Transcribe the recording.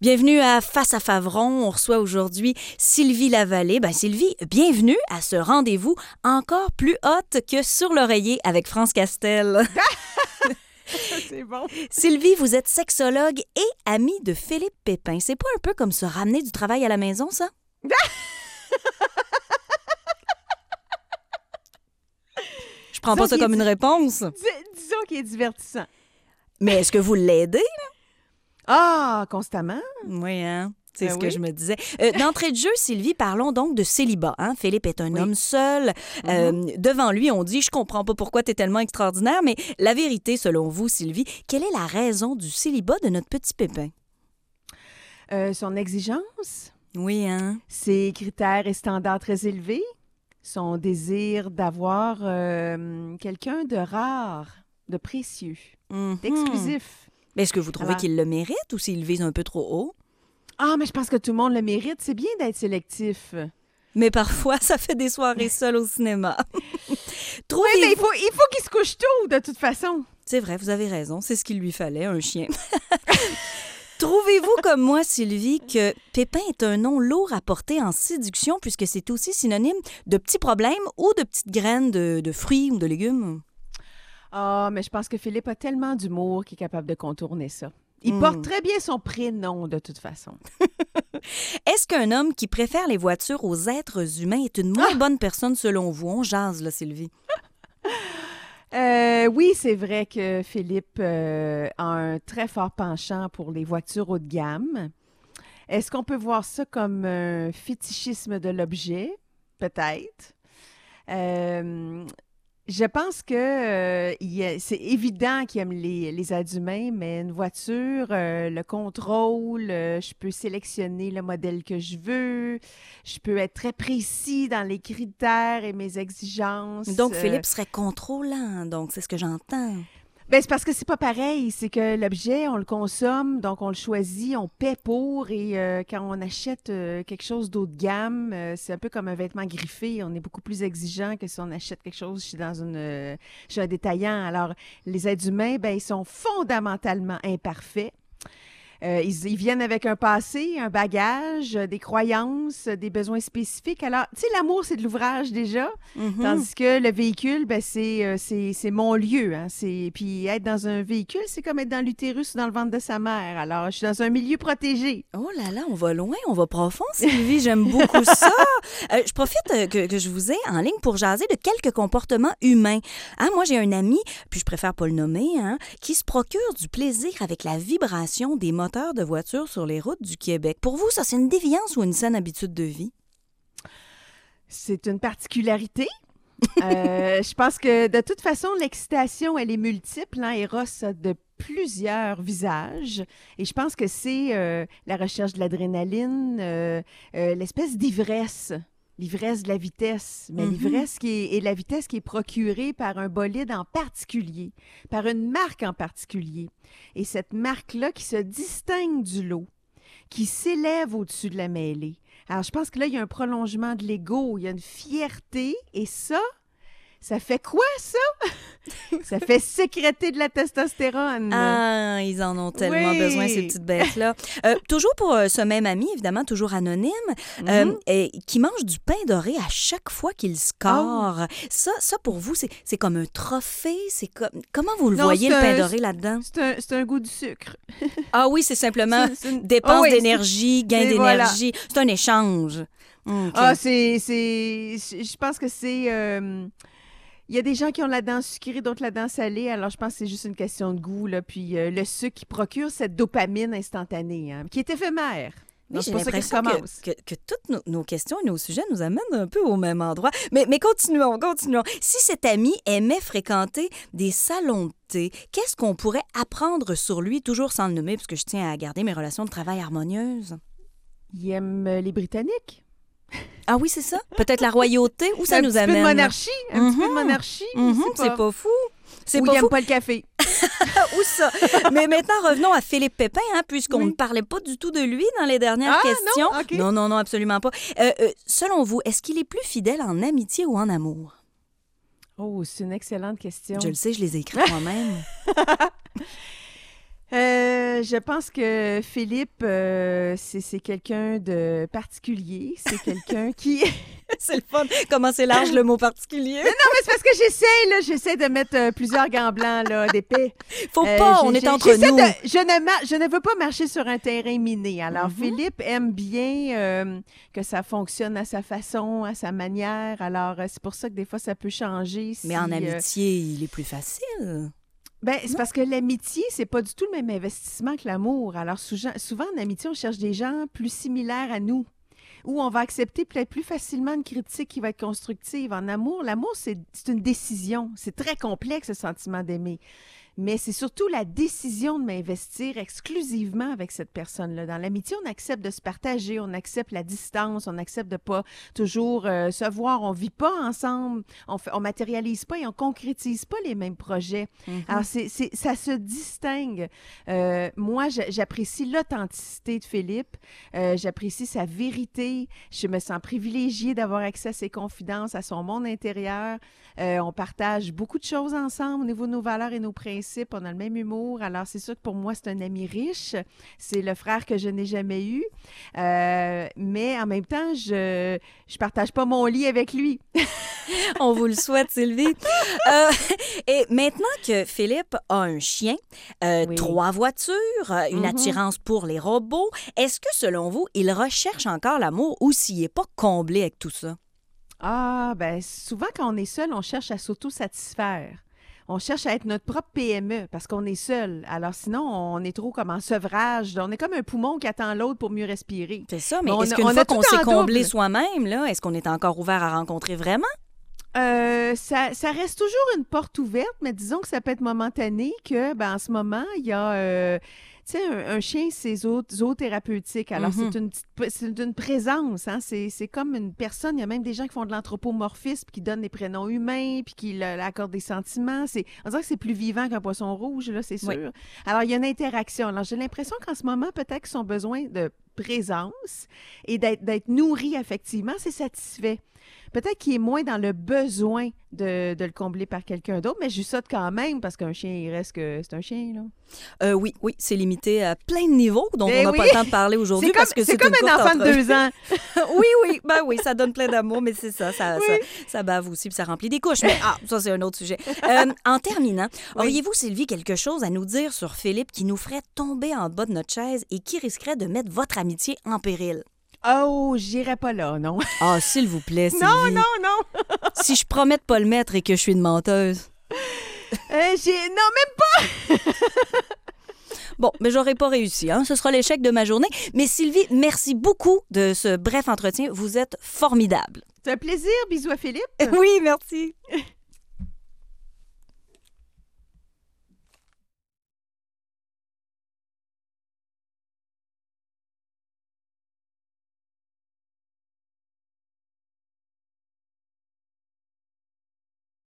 Bienvenue à Face à Favron. On reçoit aujourd'hui Sylvie Lavallée. Sylvie, bienvenue à ce rendez-vous encore plus hot que Sur l'oreiller avec France Castel. C'est bon. Sylvie, vous êtes sexologue et amie de Philippe Pépin. C'est pas un peu comme se ramener du travail à la maison, ça? Je prends pas ça comme une réponse. Disons qu'il est divertissant. Mais est-ce que vous l'aidez? Ah, constamment? Oui, hein? C'est ce que oui. je me disais. D'entrée de jeu, Sylvie, parlons donc de célibat. Hein? Philippe est un homme seul. Devant lui, on dit « Je comprends pas pourquoi tu es tellement extraordinaire », mais la vérité, selon vous, Sylvie, quelle est la raison du célibat de notre petit Pépin? Son exigence, Oui, hein? ses critères et standards très élevés, son désir d'avoir quelqu'un de rare, de précieux, d'exclusif. Est-ce que vous trouvez Alors... qu'il le mérite ou s'il vise un peu trop haut? Ah, mais je pense que tout le monde le mérite. C'est bien d'être sélectif. Mais parfois, ça fait des soirées seules au cinéma. Oui, mais il faut qu'il se couche tôt, de toute façon. C'est vrai, vous avez raison. C'est ce qu'il lui fallait, un chien. Trouvez-vous comme moi, Sylvie, que Pépin est un nom lourd à porter en séduction puisque c'est aussi synonyme de petits problèmes ou de petites graines de fruits ou de légumes? Ah, mais je pense que Philippe a tellement d'humour qu'il est capable de contourner ça. Il porte très bien son prénom, de toute façon. Est-ce qu'un homme qui préfère les voitures aux êtres humains est une moins bonne personne selon vous? On jase, là, Sylvie. Oui, c'est vrai que Philippe a un très fort penchant pour les voitures haut de gamme. Est-ce qu'on peut voir ça comme un fétichisme de l'objet? Peut-être. Je pense que c'est évident qu'il aime les êtres humains, mais une voiture, le contrôle, je peux sélectionner le modèle que je veux, je peux être très précis dans les critères et mes exigences. Donc, Philippe serait contrôlant, donc c'est ce que j'entends. Ben, c'est parce que c'est pas pareil. C'est que l'objet, on le consomme, donc on le choisit, on paie pour. Et quand on achète quelque chose d'haut de gamme, c'est un peu comme un vêtement griffé. On est beaucoup plus exigeant que si on achète quelque chose chez un détaillant. Alors, les êtres humains, ben, ils sont fondamentalement imparfaits. Ils viennent avec un passé, un bagage, des croyances, des besoins spécifiques. Alors, tu sais, l'amour, c'est de l'ouvrage déjà, tandis que le véhicule, ben, c'est mon lieu. Hein. Puis être dans un véhicule, c'est comme être dans l'utérus ou dans le ventre de sa mère. Alors, je suis dans un milieu protégé. Oh là là, on va loin, on va profond, Sylvie. J'aime beaucoup ça. Je profite que je vous ai en ligne pour jaser de quelques comportements humains. Hein, moi, j'ai un ami, puis je préfère pas le nommer, qui se procure du plaisir avec la vibration des moteurs de voitures sur les routes du Québec. Pour vous, ça, c'est une déviance ou une saine habitude de vie? C'est une particularité. Je pense que de toute façon, l'excitation, elle est multiple. Hein? Eros a de plusieurs visages. Et je pense que c'est la recherche de l'adrénaline, l'espèce d'ivresse. L'ivresse de la vitesse, mais l'ivresse et la vitesse qui est procurée par un bolide en particulier, par une marque en particulier. Et cette marque-là qui se distingue du lot, qui s'élève au-dessus de la mêlée. Alors, je pense que là, il y a un prolongement de l'ego, il y a une fierté, et ça fait quoi, ça? Ça fait sécréter de la testostérone. Ah, ils en ont tellement besoin, ces petites bêtes-là. Toujours pour ce même ami, évidemment, toujours anonyme, qui mange du pain doré à chaque fois qu'il score. Oh. Ça, pour vous, c'est comme un trophée? Comment vous le voyez, le pain doré, là-dedans? C'est un goût du sucre. Ah oui, c'est simplement dépense d'énergie, gain d'énergie. Voilà. C'est un échange. Okay. Ah, je pense que c'est... Il y a des gens qui ont la dent sucrée, d'autres la dent salée. Alors, je pense que c'est juste une question de goût. Là. Puis, le sucre qui procure cette dopamine instantanée, qui est éphémère. Oui, j'ai l'impression que toutes nos questions et nos sujets nous amènent un peu au même endroit. Mais continuons. Si cet ami aimait fréquenter des salons de thé, qu'est-ce qu'on pourrait apprendre sur lui, toujours sans le nommer, parce que je tiens à garder mes relations de travail harmonieuses? Il aime les Britanniques. Ah oui, c'est ça? Peut-être la royauté? Où ça nous amène? Un petit peu de monarchie. C'est pas fou. Ou il n'aime pas le café. Où ça? Mais maintenant, revenons à Philippe Pépin, puisqu'on ne parlait pas du tout de lui dans les dernières questions. Non? Okay. Non, absolument pas. Selon vous, est-ce qu'il est plus fidèle en amitié ou en amour? Oh, c'est une excellente question. Je le sais, je les ai écrits moi-même. Je pense que Philippe, c'est quelqu'un de particulier. C'est quelqu'un qui... C'est le fun. Comment c'est large le mot particulier? Non, mais c'est parce que j'essaie de mettre plusieurs gants blancs là, d'épais. Faut pas, on est entre nous. Je ne veux pas marcher sur un terrain miné. Alors, Philippe aime bien que ça fonctionne à sa façon, à sa manière. Alors, c'est pour ça que des fois, ça peut changer. Mais en amitié, il est plus facile. Ben, c'est parce que l'amitié, c'est pas du tout le même investissement que l'amour. Alors, souvent, en amitié, on cherche des gens plus similaires à nous, où on va accepter peut-être plus facilement une critique qui va être constructive. En amour, l'amour, c'est une décision. C'est très complexe, le sentiment d'aimer. Mais c'est surtout la décision de m'investir exclusivement avec cette personne-là. Dans l'amitié, on accepte de se partager, on accepte la distance, on accepte de pas toujours se voir. On vit pas ensemble, on matérialise pas et on concrétise pas les mêmes projets. Alors, ça se distingue. Moi, j'apprécie l'authenticité de Philippe. J'apprécie sa vérité. Je me sens privilégiée d'avoir accès à ses confidences, à son monde intérieur. On partage beaucoup de choses ensemble au niveau de nos valeurs et nos principes. On a le même humour. Alors, c'est sûr que pour moi, c'est un ami riche. C'est le frère que je n'ai jamais eu. Mais en même temps, je partage pas mon lit avec lui. On vous le souhaite, Sylvie. Et maintenant que Philippe a un chien, 3 voitures, une attirance pour les robots, est-ce que, selon vous, il recherche encore l'amour ou s'il n'est pas comblé avec tout ça? Ah, ben souvent, quand on est seul, on cherche à s'auto-satisfaire. On cherche à être notre propre PME parce qu'on est seul. Alors sinon, on est trop comme en sevrage. On est comme un poumon qui attend l'autre pour mieux respirer. C'est ça, mais est-ce qu'une fois qu'on s'est comblé soi-même, là, est-ce qu'on est encore ouvert à rencontrer vraiment? Ça reste toujours une porte ouverte, mais disons que ça peut être momentané, que en ce moment, il y a... tu sais, un chien, c'est zoothérapeutique. Alors, c'est une présence. Hein? C'est comme une personne. Il y a même des gens qui font de l'anthropomorphisme, qui donnent des prénoms humains, puis qui accordent des sentiments. On dirait que c'est plus vivant qu'un poisson rouge, là, c'est sûr. Oui. Alors, il y a une interaction. Alors, j'ai l'impression qu'en ce moment, peut-être qu'ils ont besoin de présence et d'être nourris affectivement, c'est satisfait. Peut-être qu'il est moins dans le besoin de le combler par quelqu'un d'autre, mais je saute quand même parce qu'un chien, il reste que c'est un chien, là. Oui, c'est limité à plein de niveaux, donc on n'a pas le temps de parler aujourd'hui parce que c'est comme un enfant de 2 ans. oui, ça donne plein d'amour, mais c'est ça bave aussi puis ça remplit des couches. Mais ça, c'est un autre sujet. En terminant, auriez-vous, Sylvie, quelque chose à nous dire sur Philippe qui nous ferait tomber en bas de notre chaise et qui risquerait de mettre votre amitié en péril? Oh, j'irai pas là, non. Ah, s'il vous plaît, Sylvie. Non. Si je promets de pas le mettre et que je suis une menteuse. Non, même pas. Bon, mais j'aurais pas réussi, hein. Ce sera l'échec de ma journée. Mais Sylvie, merci beaucoup de ce bref entretien. Vous êtes formidable. C'est un plaisir. Bisous à Philippe. Oui, merci.